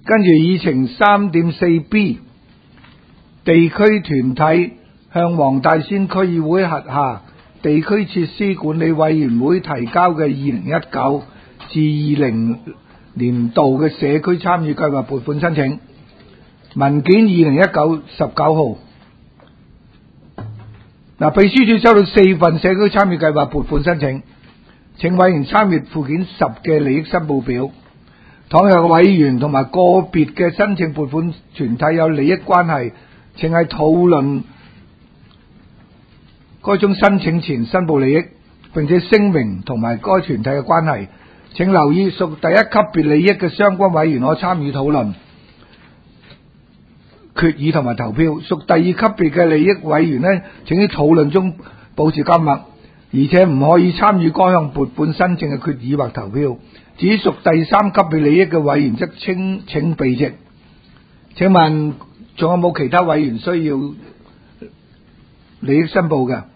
跟住議程 3.4B 地區團體向黃大仙區議會轄下地區設施管理委員會提交嘅2019至20年度嘅社區參與計劃撥款申請文件2019 19號。秘書處收到4份社區參與計劃撥款申請，請委員參閱附件10嘅利益申報表。倘若委員同埋個別嘅申請撥款團體有利益關係，請喺討論該宗申請前申報利益，並且聲明同埋該團體嘅關係。請留意，屬第一級別利益嘅相關委員可參與討論、決議同埋投票。屬第二級別嘅利益委員呢，請喺討論中保持緘默，而且唔可以參與該項撥款申請嘅決議或投票。至於屬第三級別利益嘅委員則請避席。請問仲有冇其他委員需要利益申報嘅？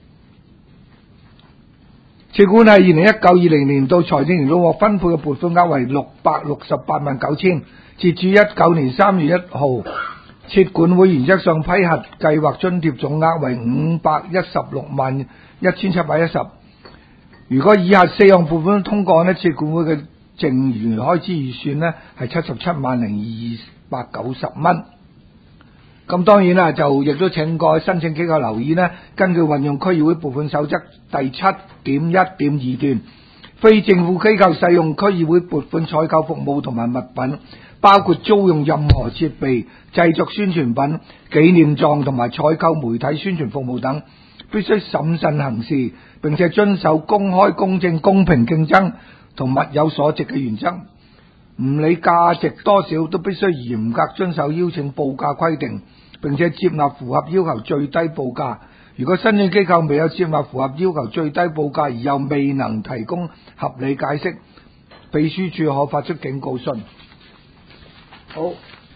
設管係2019-20年度財政年度獲分配嘅撥款額為668萬9千，截至19年3月1號，設管會原則上批核計劃津貼總額為516萬1710。如果以下4項撥款通過呢，設管會嘅剩餘開支預算呢係77萬290蚊。咁當然啦，就亦都請各位申請機構留意呢，根據運用區議會撥款守則第 7.1.2 段，非政府機構使用區議會撥款採購服務同埋物品，包括租用任何設備、製作宣傳品、紀念狀同埋採購媒體宣傳服務等，必須審慎行事，並且遵守公開、公正、公平競爭同物有所值嘅原則。唔理價值多少，都必須嚴格遵守邀請報價規定，並且接納符合要求最低報價。如果申請機構未有接納符合要求最低報價，而又未能提供合理解釋，秘書處可發出警告信。好，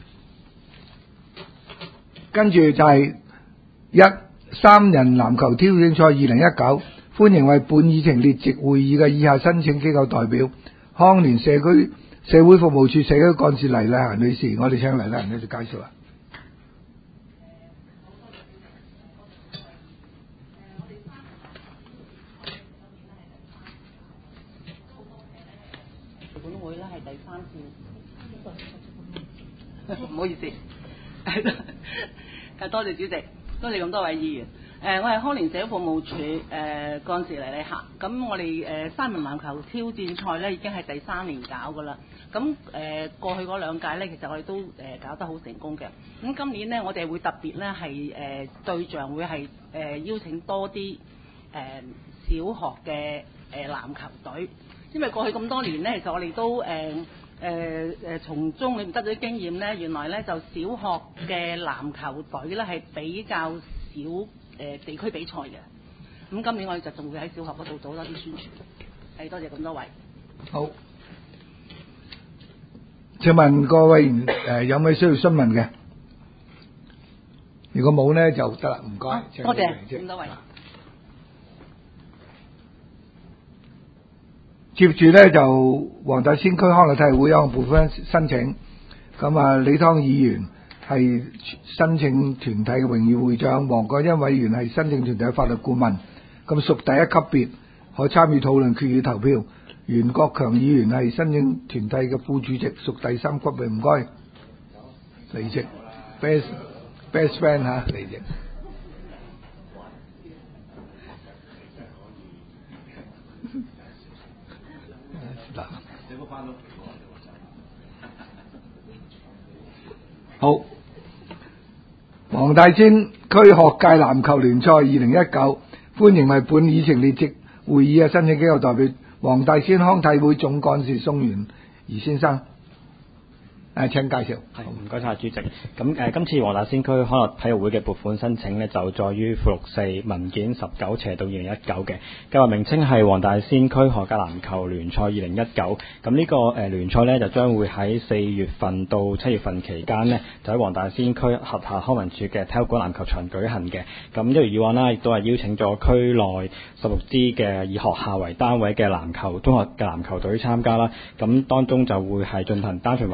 跟住就係3人籃球挑戰賽2019，歡迎為本議程列席會議嘅以下申請機構代表：康年社會服務處社區幹事黎麗嫻女士。我哋請黎麗嫻女士介紹啊。 本會咧係第3次，唔好意思，多謝主席，多謝咁多位議員。我係康寧社會服務處幹事黎麗嫻。咁我哋3人籃球挑戰賽咧已經係第3年搞噶啦。咁過去嗰2屆咧，其實我哋都搞得好成功嘅。咁今年咧，我哋會特別咧係對象會係邀請多啲小學嘅籃球隊，因為過去咁多年咧，其實我哋都從中裏面得到啲經驗咧，原來咧就小學嘅籃球隊咧係比較少地區比賽嘅。咁今年我哋就仲會喺小學嗰度做多啲宣傳。係，多謝咁多位。 好，請問各位有咩需要詢問嘅？如果冇呢，就得啦，唔該。 多謝咁多位。 接住呢，就黃大仙區康樂體育會有項撥款申請，咁李湯議員係申請團體嘅榮譽會長，黃國欣委員係申請團體嘅法律顧問，咁屬第一級別，可參與討論決議投票。袁國強議員係申請團體嘅副主席，屬第3級別，唔該。離席 ，best friend 嚇，離席。好，黃大仙區學界籃球聯賽2019，歡迎為本議程列席會議嘅申請機構代表黃大仙康體會總幹事宋元儀先生。請介紹。 係，唔該晒主席。咁今次黃大仙區康樂體育會嘅撥款申請呢，就載於附錄4文件19/2019嘅，計劃名稱係黃大仙區學界籃球聯賽2019。咁呢個聯賽呢，就將會喺4月份到7月份期間呢，就喺黃大仙區轄下康文署嘅體育館籃球場舉行嘅。咁一如以往啦，亦都係邀請咗區內16支嘅以學校為單位嘅籃球中學嘅籃球隊參加啦。咁當中就會係進行單循環啦，同埋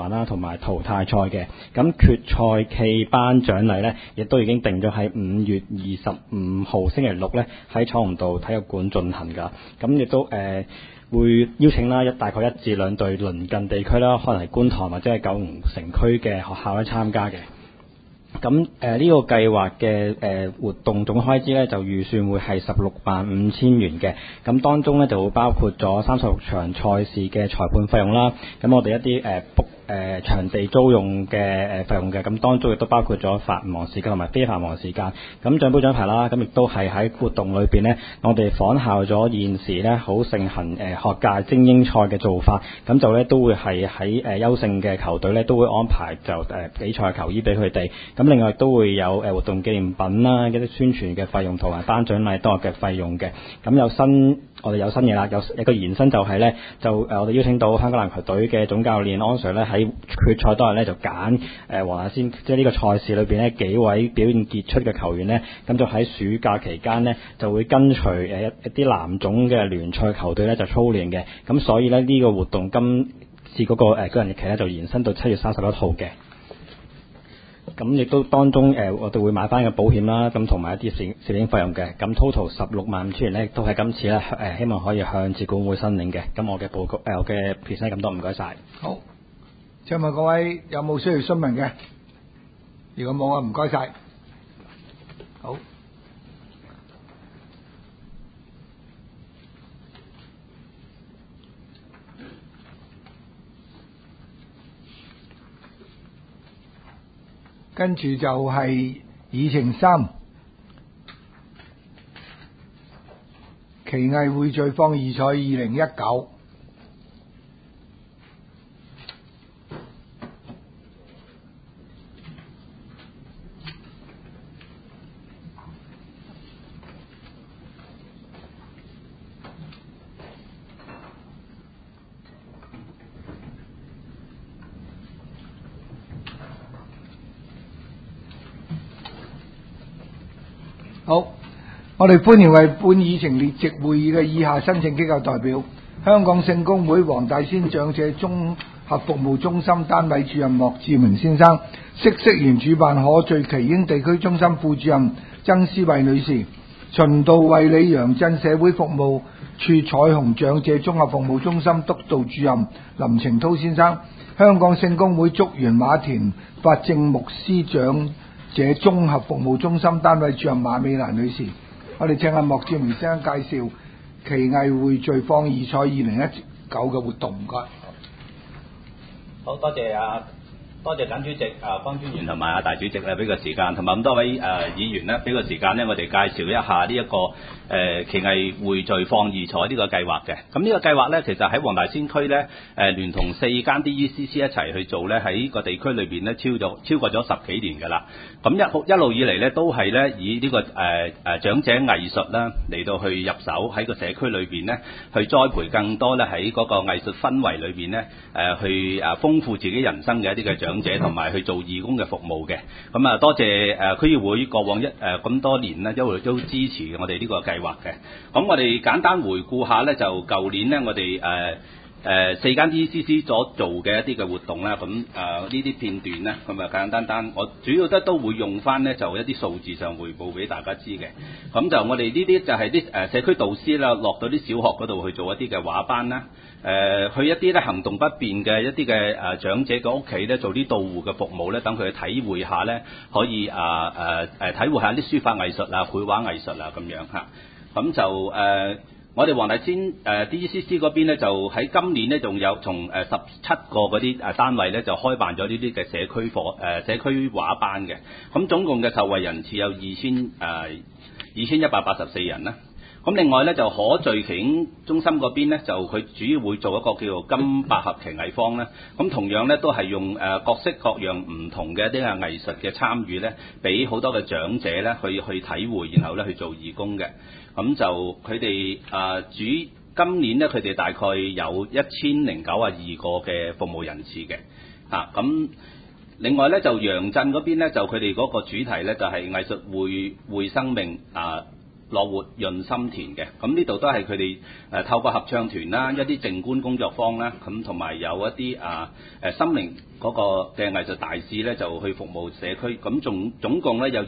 埋淘汰賽嘅。咁決賽暨頒獎禮呢，亦都已經定咗喺5月25號星期六呢，喺彩虹道體育館進行㗎。咁亦都會邀請啦大概1至2隊鄰近地區啦，可能係觀塘或者係九龍城區嘅學校咧參加嘅。咁呢個計劃嘅活動總開支咧就預算會係165000元嘅。咁當中咧就會包括咗36場賽事嘅裁判費用啦。咁我哋一啲場地租用嘅費用嘅，咁當中亦都包括咗繁忙時間同埋非繁忙時間。咁獎杯獎牌啦，咁亦都係喺活動裏邊呢，我哋仿效咗現時呢好盛行學界精英賽嘅做法，咁就呢都會係喺優勝嘅球隊呢都會安排就比賽球衣俾佢哋。咁另外都會有活動紀念品啦，一啲宣傳嘅費用同埋頒獎禮當日嘅費用嘅。咁我哋有新嘢啦，有一個延伸就係呢，我哋邀請到香港籃球隊嘅總教練安 Sir 呢，喺決賽當日呢，就揀黃大仙即係呢個賽事裏邊呢幾位表現傑出嘅球員呢，咁就喺暑假期間呢，就會跟隨一啲藍種嘅聯賽球隊呢，就操練嘅。咁所以呢，呢個活動今次嗰個舉行日期呢，就延伸到7月31號嘅。咁亦都當中我哋會買翻個保險啦，咁同埋一啲攝影費用嘅，咁 total 165000元咧，都係今次咧希望可以向節管會申領嘅。咁我嘅報告我嘅 present 咁多，唔該晒。 好，請問各位有冇需要詢問嘅？如果冇啊，唔該晒。好。跟住就係議程3，奇藝匯聚坊二賽2019。好，我哋歡迎為本議程列席會議嘅以下申請機構代表：香港聖公會黃大仙長者綜合服務中心單位主任莫志明先生，嗇色園主辦可聚奇英地區中心副主任曾思慧女士，循道衛理楊震社會服務處彩虹長者綜合服務中心督導主任林程濤先生，香港聖公會竹園馬田法政牧師長者綜合服務中心單位主任馬美蘭女士。我哋請阿莫志明先生介紹奇藝匯聚坊二賽2019嘅活動，唔該。 好多謝簡主席、方專員同埋阿大主席咧俾個時間，同埋咁多位議員咧俾個時間咧，我哋介紹一下呢一個奇藝匯聚坊二賽呢個計劃嘅。咁呢個計劃咧，其實喺黃大仙區咧聯同4間 DECC 一齊去做咧，喺個地區裏邊咧超過咗10幾年㗎啦。咁一路以嚟咧都係咧以呢個長者藝術啦嚟到去入手喺個社區裏邊咧，去栽培更多咧喺嗰個藝術氛圍裏邊咧去豐富自己人生嘅一啲嘅長者，同埋去做義工嘅服務嘅。咁啊多謝區議會過往咁多年咧一路都支持我哋呢個計劃嘅。咁我哋簡單回顧下咧，就舊年咧我哋4間 DECC 所做嘅一啲嘅活動啦，咁呢啲片段咧，咁啊簡簡單單，我主要都會用翻咧就一啲數字上匯報俾大家知嘅。咁就我哋呢啲就係啲社區導師啦，落到啲小學嗰度去做一啲嘅畫班啦，去一啲咧行動不便嘅一啲嘅長者嘅屋企咧做啲到戶嘅服務咧，等佢去體會下咧，可以體會下啲書法藝術啊、繪畫藝術啊咁樣嚇。咁就我哋黃大仙DECC 嗰邊咧，就喺今年咧，仲有從17個嗰啲單位咧，就開辦咗呢啲嘅社區畫班嘅。咁總共嘅受惠人次有2184人啦。咁另外咧，就可聚奇英中心嗰邊咧，就佢主要會做一個叫做金百合奇藝坊咧。咁同樣咧，都係用各式各樣唔同嘅一啲藝術嘅參與咧，俾好多嘅長者咧去體會，然後咧去做義工嘅。咁就佢哋今年咧，佢哋大概有1092個嘅服務人次嘅。咁另外咧，就楊震嗰邊咧，就佢哋嗰個主題咧，就係藝術會生命樂活潤心田嘅。咁呢度都係佢哋透過合唱團啦、一啲靜觀工作坊啦，咁同埋有一啲心靈嗰個嘅藝術大使咧，就去服務社區。咁總共咧有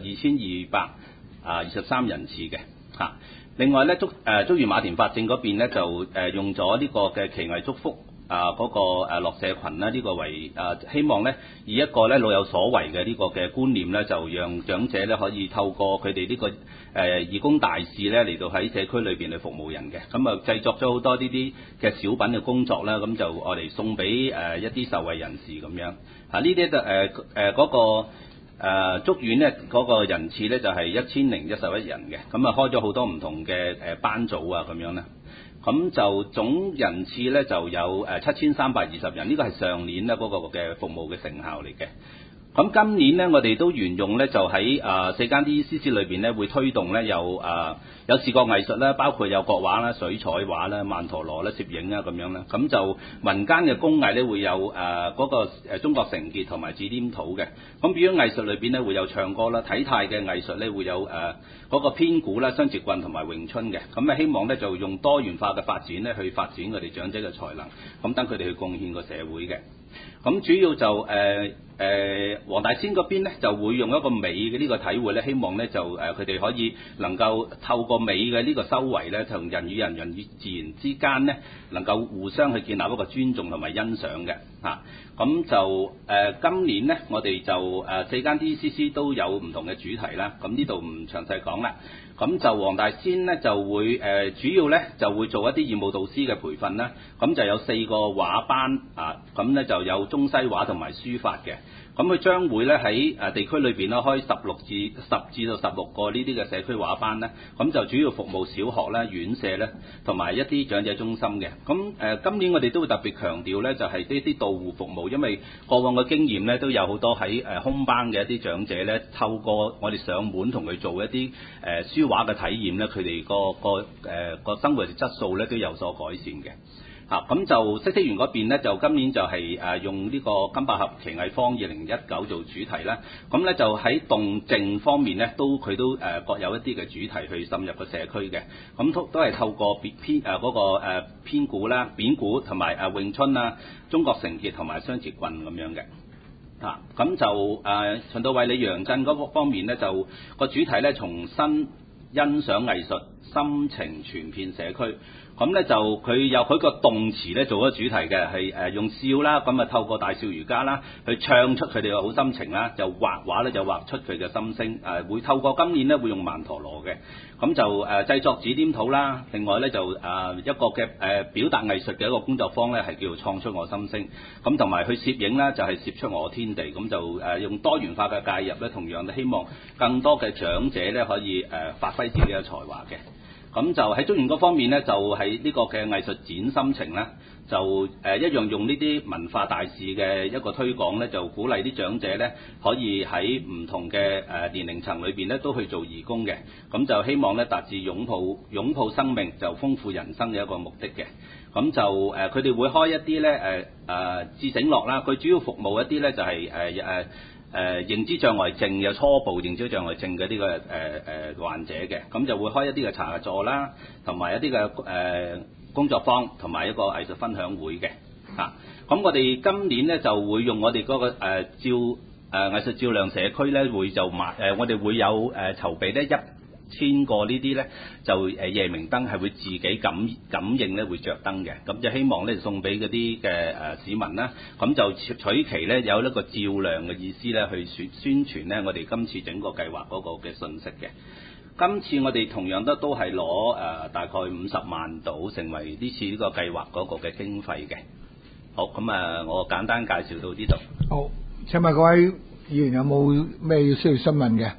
2223人次嘅嚇。另外咧，竹園馬田法政嗰邊咧就用咗呢個嘅奇藝祝福嗰個樂社群啦，呢個為希望咧以一個咧老有所為嘅呢個嘅觀念咧，就讓長者咧可以透過佢哋呢個義工大使咧嚟到喺社區裏邊去服務人嘅。咁啊製作咗好多呢啲嘅小品嘅工作啦，咁就我哋送俾一啲受惠人士咁樣。呢啲就嗰個竹園咧嗰個人次咧就係1011人嘅，咁啊開咗好多唔同嘅班組啊咁樣咧，咁就總人次咧就有7320人，呢個係上年咧嗰個嘅服務嘅成效嚟嘅。咁今年咧，我哋都沿用咧，就喺4間 DECC 裏邊咧，會推動咧有視覺藝術啦，包括有國畫啦、水彩畫啦、曼陀羅啦、攝影啊咁樣啦。咁就民間嘅工藝咧會有嗰個中國成結同埋紙黏土嘅。咁表演藝術裏邊咧會有唱歌啦，體態嘅藝術咧會有嗰個編鼓啦、雙截棍同埋詠春嘅。咁啊希望咧就用多元化嘅發展咧去發展佢哋長者嘅才能，咁等佢哋去貢獻個社會嘅。咁主要就黃大仙嗰邊咧就會用一個美嘅呢個體會咧，希望咧就佢哋可以能夠透過美嘅呢個修為咧，同人與人、人與自然之間咧，能夠互相去建立一個尊重同埋欣賞嘅嚇。咁就今年咧，我哋就4間 DECC 都有唔同嘅主題啦。咁呢度唔詳細講啦。咁就黃大仙咧就會主要咧就會做一啲義務導師嘅培訓啦。咁就有4個畫班咁咧就有中西畫同埋書法嘅。咁佢將會咧喺地區裏邊咧開10至到16個呢啲嘅社區畫班咧，咁就主要服務小學啦、院舍咧，同埋一啲長者中心嘅。咁今年我哋都會特別強調咧，就係呢啲到戶服務，因為過往嘅經驗咧都有好多喺空班嘅一啲長者咧，透過我哋上門同佢做一啲書畫嘅體驗咧，佢哋個生活質素咧都有所改善嘅。咁就嗇色園嗰邊咧，就今年就係用呢個金百合奇藝坊2019做主題啦。咁咧就喺動靜方面咧，佢都各有一啲嘅主題去滲入個社區嘅。咁都係透過編鼓啦、扁鼓同埋詠春啊、中國成結同埋雙截棍咁樣嘅。咁就循道衛理楊震嗰方面咧，就個主題咧重新欣賞藝術，心情傳遍社區。咁咧就佢有佢個動詞咧做咗主題嘅，係用笑啦，咁啊透過大笑瑜伽啦，去唱出佢哋嘅好心情啦，就畫畫咧就畫出佢嘅心聲。會透過今年咧會用曼陀羅嘅，咁就製作紙黏土啦。另外咧就一個嘅表達藝術嘅一個工作坊咧係叫做創出我心聲。咁同埋去攝影啦，就係攝出我天地。咁就用多元化嘅介入咧，同樣希望更多嘅長者咧可以發揮自己嘅才華嘅。咁就喺竹園嗰方面咧，就喺呢個嘅藝術展心情啦，就一樣用呢啲文化大使嘅一個推廣咧，就鼓勵啲長者咧可以喺唔同嘅年齡層裏邊咧都去做義工嘅。咁就希望咧達至擁抱生命，就豐富人生嘅一個目的嘅。咁就佢哋會開一啲咧智醒樂啦，佢主要服務一啲咧就係認知障礙症有初步認知障礙症嘅呢個患者嘅，咁就會開一啲嘅茶座啦，同埋一啲嘅工作坊，同埋一個藝術分享會嘅。咁我哋今年咧就會用我哋嗰個藝術照亮社區咧，我哋會有籌備咧1000個呢啲咧就夜明燈係會自己感應咧會着燈嘅，咁就希望咧送俾嗰啲嘅市民啦，咁就取其咧有一個照亮嘅意思咧去宣傳咧我哋今次整個計劃嗰個嘅信息嘅。今次我哋同樣都係攞大概50萬到成為呢次呢個計劃嗰個嘅經費嘅。好，咁我簡單介紹到呢度。 好，請問各位議員有冇咩需要詢問嘅？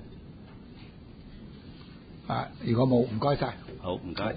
如果冇，唔該晒。 好，唔該。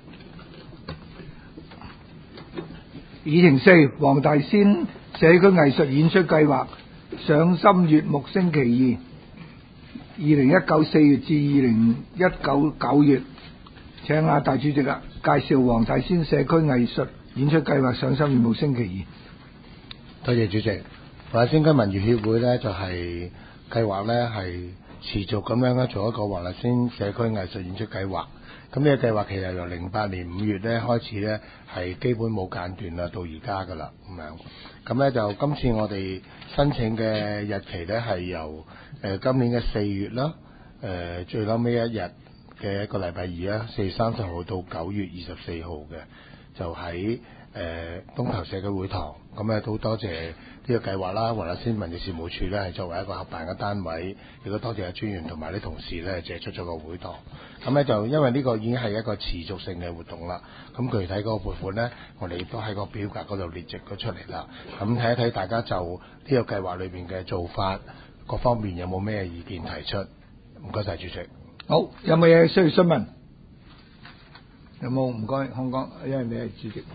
議程4，黃大仙社區藝術演出計劃賞心悅目星期2 2019 4月至2019 9月，請大主席啦，介紹黃大仙社區藝術演出計劃賞心悅目星期2。 多謝主席。黃大仙區文娛協會咧就係計劃咧係持續咁樣咧做一個黃大仙社區藝術演出計劃。咁呢個計劃其實由08年5月咧開始咧係基本冇間斷啦，到而家噶啦咁樣。咁咧就今次我哋申請嘅日期咧係由今年嘅4月啦，最後尾一日嘅一個禮拜二啦，4月30號到9月24號嘅，就喺東頭社區會堂。咁咧都多謝呢個計劃啦，黃大仙民政事務處咧係作為一個合辦嘅單位，亦都多謝阿專員同埋啲同事咧借出咗個會堂。咁咧就因為呢個已經係一個持續性嘅活動啦，咁具體嗰個撥款咧，我哋亦都喺個表格嗰度列席咗出嚟啦。咁睇一睇大家就呢個計劃裏邊嘅做法，各方面有冇咩意見提出？唔該晒主席。 好，有冇嘢需要詢問？有冇？唔該，康哥，因為你係主席。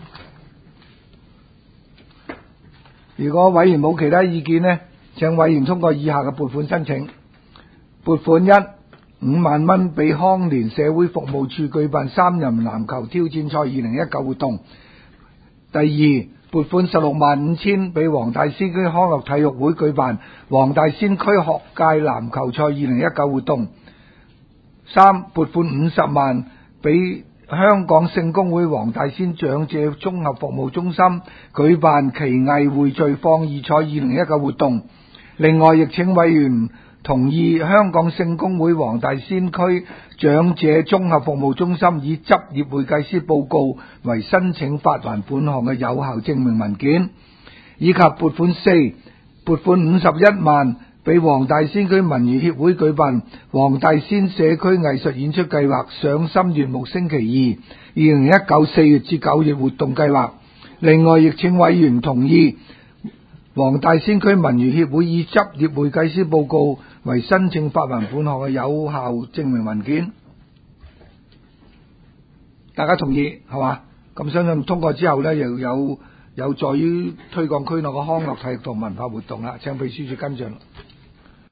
如果委員冇其他意見呢，請委員通過以下嘅撥款申請：撥款1 5萬蚊俾康聯社會服務處舉辦3人籃球挑戰賽2019活動；第2，撥款16萬5千俾黃大仙區康樂體育會舉辦黃大仙區學界籃球賽2019活動； 3，撥款50萬俾香港聖公會黃大仙長者綜合服務中心舉辦奇藝匯聚放異賽2019活動。另外，亦請委員同意香港聖公會黃大仙區長者綜合服務中心以執業會計師報告為申請發還款項嘅有效證明文件，以及撥款4，撥款51萬俾黃大仙區文娛協會舉辦黃大仙社區藝術演出計劃賞心悅目星期2 2019 4月至9月活動計劃。另外，亦請委員同意黃大仙區文娛協會以執業會計師報告為申請發還款項嘅有效證明文件。大家同意係嘛？咁相信通過之後呢，又有助於推廣區內嘅康樂體育同文化活動啦。請秘書處跟進。